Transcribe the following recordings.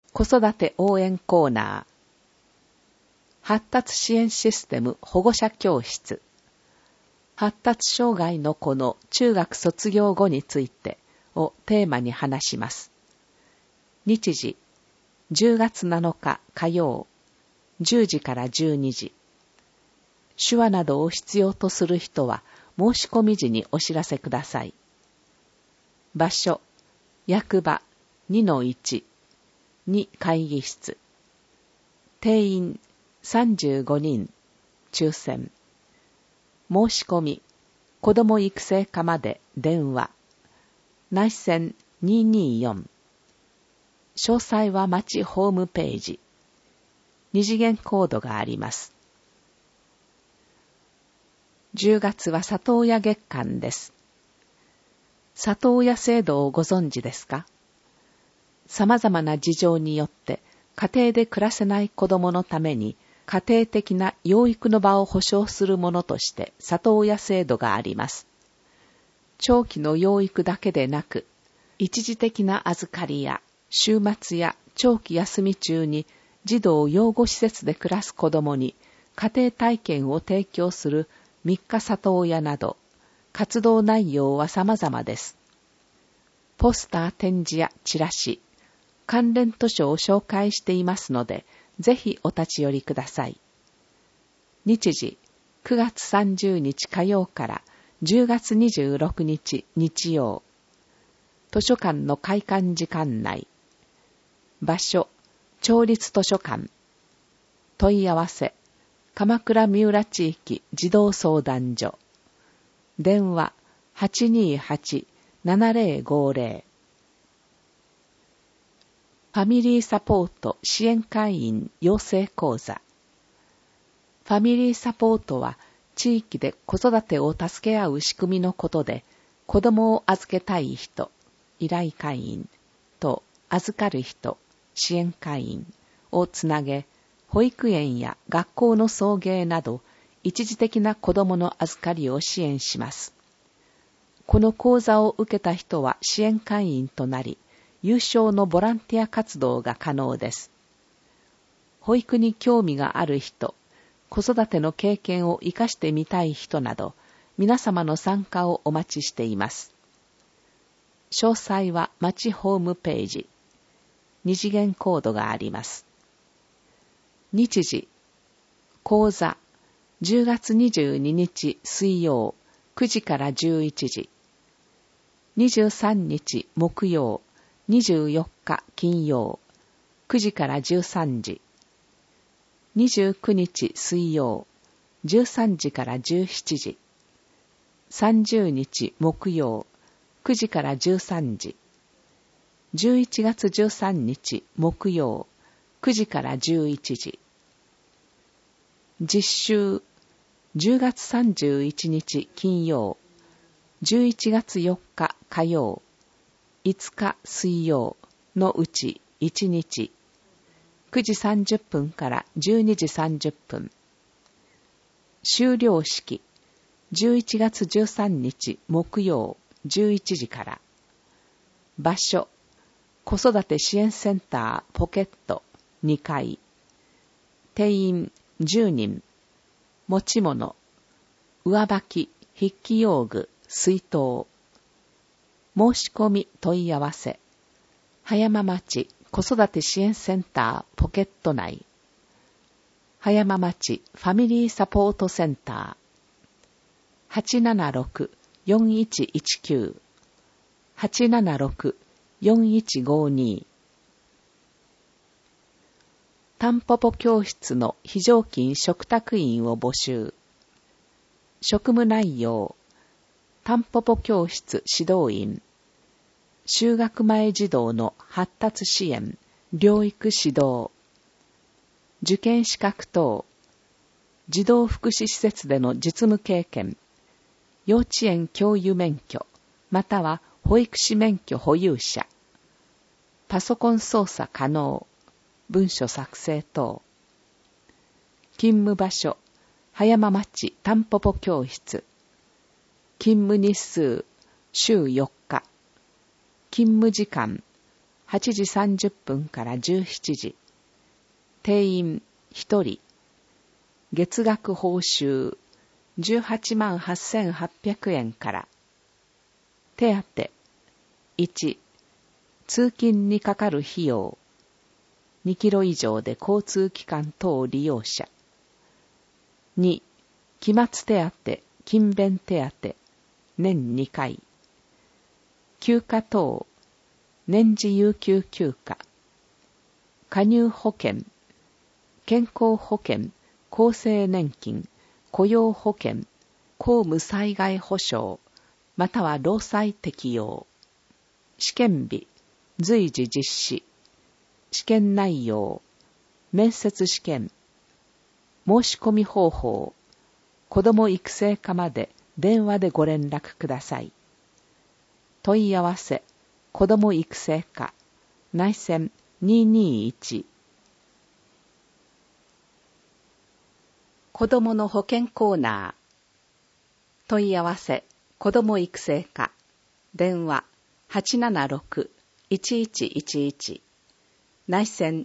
子育て応援コーナー。発達支援システム保護者教室。発達障害の子の中学卒業後についてをテーマに話します。日時、10月7日火曜、10時から12時。手話などを必要とする人は申し込み時にお知らせください。場所、役場 2-1、2会議室。定員35人、抽選。申し込み、子ども育成課まで電話。内線224。詳細は町ホームページ。二次元コードがあります。10月は里親月間です。里親制度をご存知ですか？様々な事情によって家庭で暮らせない子供のために家庭的な養育の場を保障するものとして里親制度があります。長期の養育だけでなく、一時的な預かりや週末や長期休み中に児童養護施設で暮らす子供に家庭体験を提供する3日里親など、活動内容は様々です。ポスター展示やチラシ、関連図書を紹介していますので、ぜひお立ち寄りください。日時、9月30日火曜から10月26日日曜。図書館の開館時間内。場所、町立図書館。問い合わせ、鎌倉三浦地域児童相談所。電話、828-7050。ファミリーサポート支援会員養成講座。ファミリーサポートは地域で子育てを助け合う仕組みのことで、子供を預けたい人、依頼会員と預かる人、支援会員をつなげ、保育園や学校の送迎など一時的な子供の預かりを支援します。この講座を受けた人は支援会員となり、有償のボランティア活動が可能です。保育に興味がある人、子育ての経験を生かしてみたい人など、皆様の参加をお待ちしています。詳細は町ホームページ。二次元コードがあります。日時、講座、10月22日水曜、9時から11時。23日木曜、24日金曜、9時から13時。29日水曜、13時から17時。30日木曜、9時から13時。11月13日木曜、9時から11時。実習、10月31日金曜、11月4日火曜、5日水曜のうち1日、9時30分から12時30分。修了式、11月13日木曜11時から。場所、子育て支援センターポケット2階。定員10人。持ち物、上履き、筆記用具、水筒。申し込み問い合わせ。葉山町子育て支援センターポケット内。葉山町ファミリーサポートセンター。876-4119。876-4152。タンポポ教室の非常勤嘱託員を募集。職務内容。タンポポ教室指導員。就学前児童の発達支援、療育指導。受験資格等。児童福祉施設での実務経験。幼稚園教諭免許、または保育士免許保有者。パソコン操作可能。文書作成等。勤務場所、葉山町タンポポ教室。勤務日数、週4日。勤務時間、 8時30分から17時。定員1人。月額報酬188,800円から。手当。1、通勤にかかる費用。2キロ以上で交通機関等利用者。2、期末手当、勤勉手当、年2回。休暇等、年次有給休暇。加入保険、健康保険、厚生年金、雇用保険、公務災害保障、または労災適用。試験日、随時実施。試験内容、面接試験。申し込み方法、子ども育成課まで電話でご連絡ください。問い合わせ、子ども育成課、内線221。子どもの保険コーナー。問い合わせ、子ども育成課、電話876-1111。内線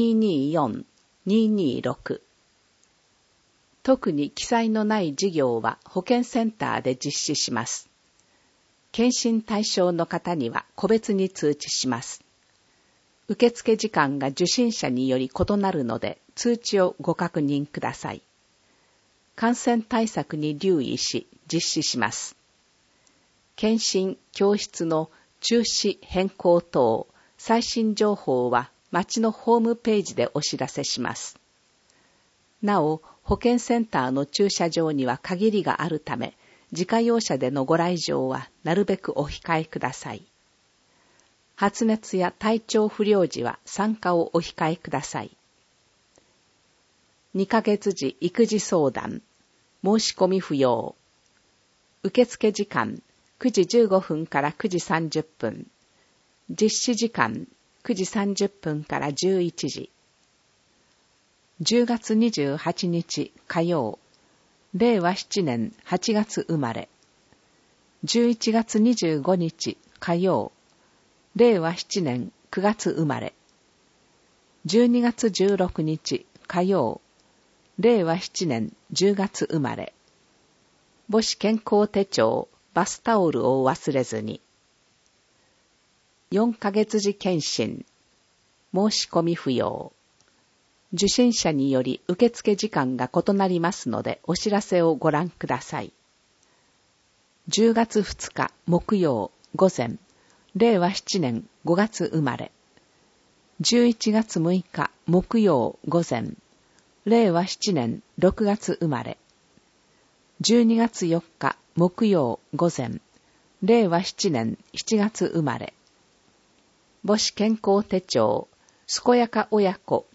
224-226。特に記載のない事業は保健センターで実施します。検診対象の方には個別に通知します。受付時間が受診者により異なるので通知をご確認ください。感染対策に留意し実施します。検診、教室の中止変更等、最新情報は町のホームページでお知らせします。なお、保健センターの駐車場には限りがあるため、自家用車でのご来場はなるべくお控えください。発熱や体調不良時は参加をお控えください。2ヶ月時育児相談、申し込み不要。受付時間、9時15分から9時30分。実施時間、9時30分から11時。10月28日火曜、令和7年8月生まれ。11月25日火曜、令和7年9月生まれ。12月16日火曜、令和7年10月生まれ。母子健康手帳、バスタオルを忘れずに。4ヶ月時検診、申し込み不要。受診者により受付時間が異なりますのでお知らせをご覧ください。10月2日木曜午前、令和7年5月生まれ。11月6日木曜午前、令和7年6月生まれ。12月4日木曜午前、令和7年7月生まれ。母子健康手帳、健やか親子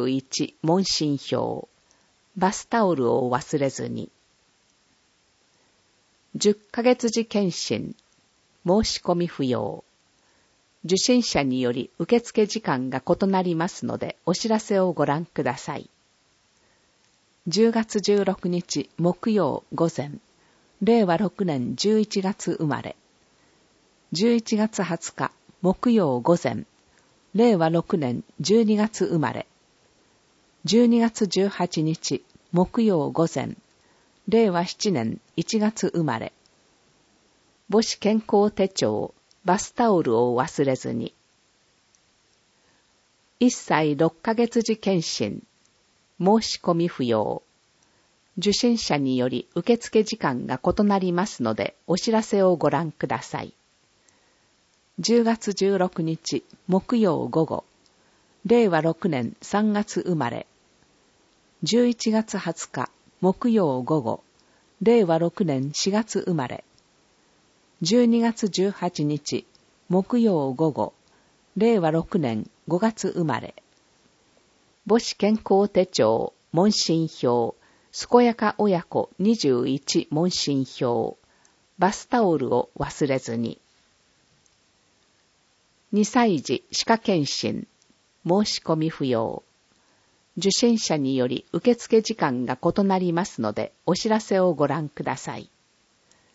21問診票、バスタオルを忘れずに。10ヶ月時検診、申し込み不要。受診者により受付時間が異なりますのでお知らせをご覧ください。10月16日木曜午前、令和6年11月生まれ。11月20日木曜午前、令和6年12月生まれ。12月18日木曜午前、令和7年1月生まれ。母子健康手帳、バスタオルを忘れずに。1歳6ヶ月時検診、申し込み不要。受診者により受付時間が異なりますのでお知らせをご覧ください。10月16日木曜午後、令和6年3月生まれ。11月20日木曜午後、令和6年4月生まれ。12月18日木曜午後、令和6年5月生まれ。母子健康手帳、問診票、健やか親子21問診票、バスタオルを忘れずに。2歳児歯科検診、申し込み不要。受診者により受付時間が異なりますのでお知らせをご覧くださ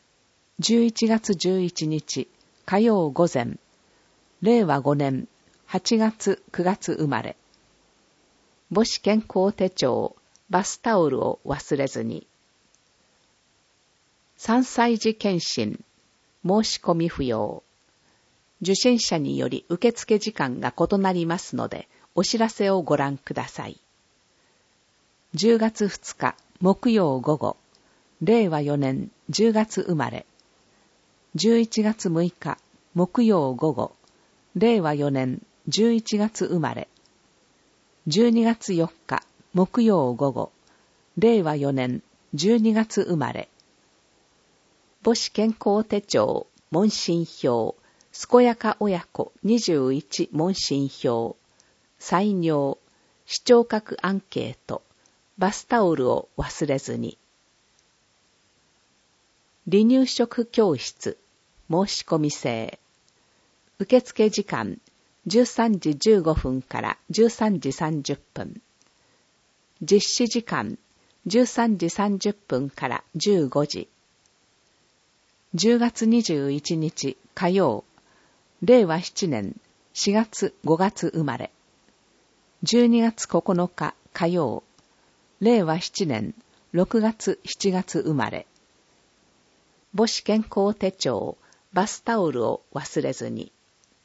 い。11月11日火曜午前、令和5年 8月9月生まれ。母子健康手帳、バスタオルを忘れずに。3歳児検診、申し込み不要。受診者により受付時間が異なりますので、お知らせをご覧ください。10月2日、木曜午後、令和4年10月生まれ。11月6日、木曜午後、令和4年11月生まれ。12月4日、木曜午後、令和4年12月生まれ。母子健康手帳、問診票、健やか親子21問診票、採尿、視聴覚アンケート、バスタオルを忘れずに。離乳食教室、申し込み制。受付時間、13時15分から13時30分。実施時間、13時30分から15時。10月21日火曜、令和7年4月5月生まれ。12月9日火曜、令和7年6月7月生まれ。母子健康手帳、バスタオルを忘れずに。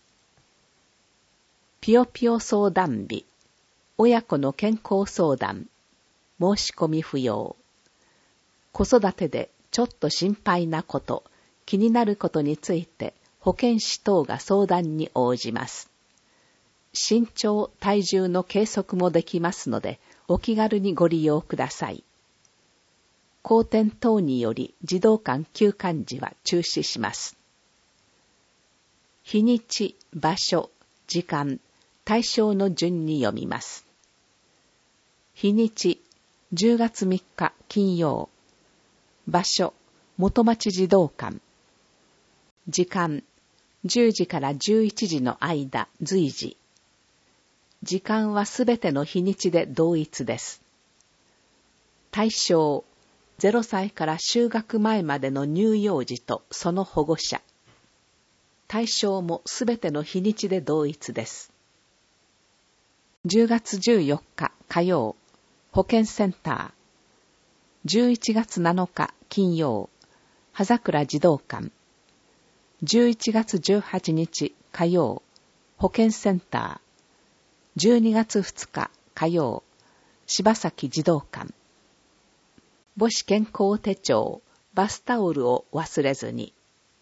ぴよぴよ相談日、親子の健康相談、申し込み不要。子育てでちょっと心配なこと、気になることについて保健師等が相談に応じます。身長、体重の計測もできますので、お気軽にご利用ください。後天等により児童館休館時は中止します。日にち、場所、時間、対象の順に読みます。日にち、10月3日金曜。場所、元町児童館。時間、10時から11時の間、随時。時間はすべての日にちで同一です。対象、0歳から就学前までの乳幼児とその保護者。対象もすべての日にちで同一です。10月14日火曜、保健センター。11月7日金曜、葉桜児童館。11月18日火曜、保健センター。12月2日火曜、柴崎児童館。母子健康手帳、バスタオルを忘れずに。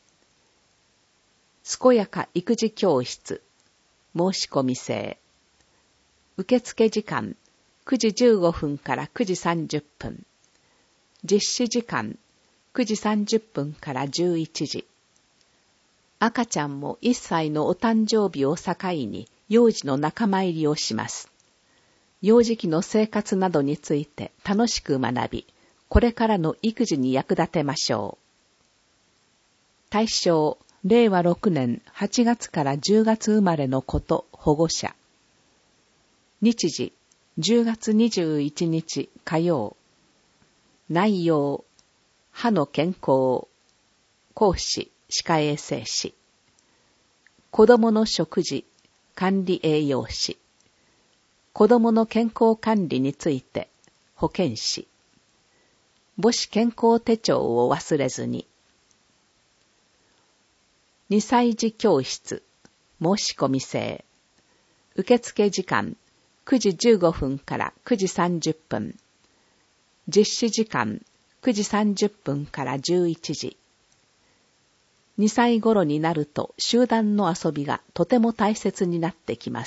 健やか育児教室、申し込み制。受付時間、9時15分から9時30分。実施時間、9時30分から11時。赤ちゃんも1歳のお誕生日を境に幼児の仲間入りをします。幼児期の生活などについて楽しく学び、これからの育児に役立てましょう。対象、令和6年8月から10月生まれの子と保護者。日時、10月21日火曜。内容、歯の健康。講師、歯科衛生士。子供の食事、管理栄養士。子供の健康管理について、保健師。母子健康手帳を忘れずに。2歳児教室、申し込み制。受付時間、9時15分から9時30分。実施時間、9時30分から11時。2歳頃になると集団の遊びがとても大切になってきます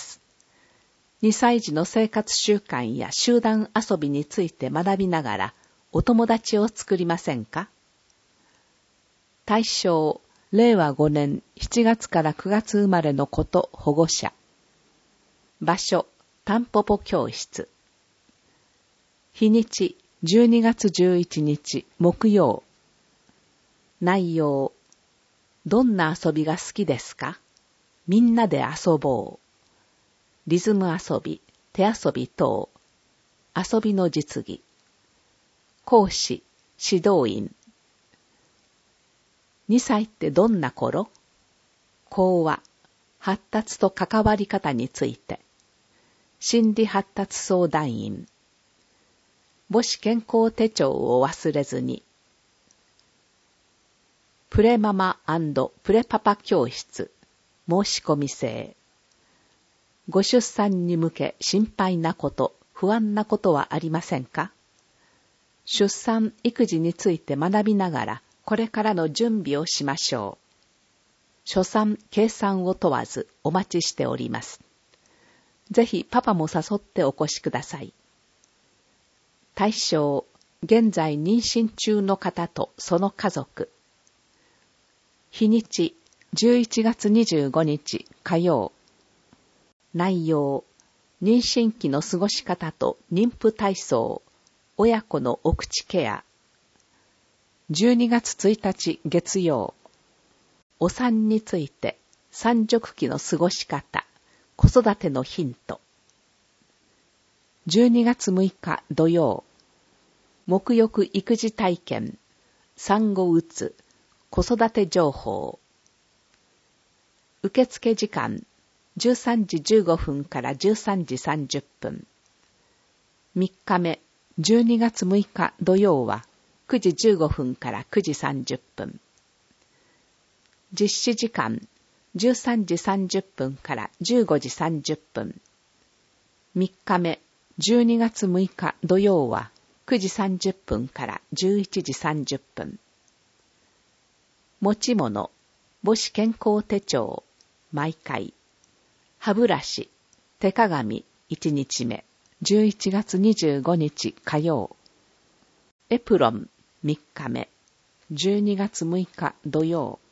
。2歳児の生活習慣や集団遊びについて学びながらお友達を作りませんか？対象、令和5年7月から9月生まれの子と保護者。場所、タンポポ教室。日にち、12月11日木曜。内容、どんな遊びが好きですか？みんなで遊ぼう。リズム遊び、手遊び等。遊びの実技。講師、指導員。2歳ってどんな頃？講話、 発達と関わり方について、心理発達相談員、母子健康手帳を忘れずに、プレママ&プレパパ教室、申し込み制。ご出産に向け心配なこと、不安なことはありませんか？出産・育児について学びながら、これからの準備をしましょう。初産・計算を問わずお待ちしております。ぜひパパも誘ってお越しください。対象、現在妊娠中の方とその家族。日にち、11月25日火曜。内容、妊娠期の過ごし方と妊婦体操、親子のお口ケア。12月1日月曜。お産について、産褥期の過ごし方、子育てのヒント。12月6日土曜。沐浴育児体験、産後うつ、子育て情報。受付時間、13時15分から13時30分。3日目、12月6日土曜は、9時15分から9時30分。実施時間、13時30分から15時30分。3日目、12月6日土曜は、9時30分から11時30分。持ち物、母子健康手帳、毎回。歯ブラシ、手鏡、1日目、11月25日火曜。エプロン、3日目、12月6日土曜。